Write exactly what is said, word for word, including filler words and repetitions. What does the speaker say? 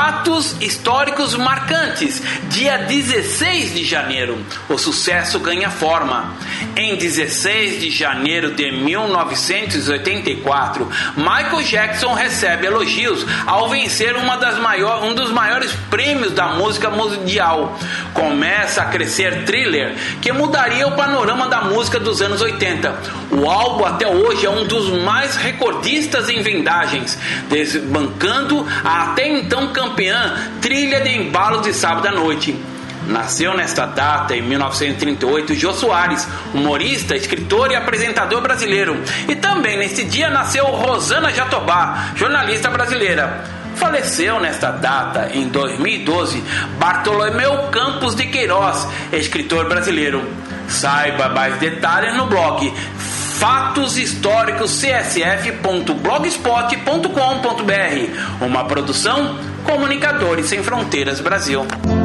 Fatos históricos marcantes. Dia dezesseis de janeiro, o sucesso ganha forma. Em dezesseis de janeiro de mil novecentos e oitenta e quatro, Michael Jackson recebe elogios ao vencer uma das maior, um dos maiores prêmios da música mundial. Começa a crescer Thriller, que mudaria o panorama da música dos anos oitenta. O álbum até hoje é um dos mais recordistas em vendagens, desbancando a até então campeã Trilha de Embalos de Sábado à Noite. Nasceu nesta data, em mil novecentos e trinta e oito, Jô Soares, humorista, escritor e apresentador brasileiro. E também neste dia nasceu Rosana Jatobá, jornalista brasileira. Faleceu nesta data, em dois mil e doze, Bartolomeu Campos de Queiroz, escritor brasileiro. Saiba mais detalhes no blog fatos históricos c s f ponto blogspot ponto com ponto b r, uma produção Comunicadores Sem Fronteiras Brasil.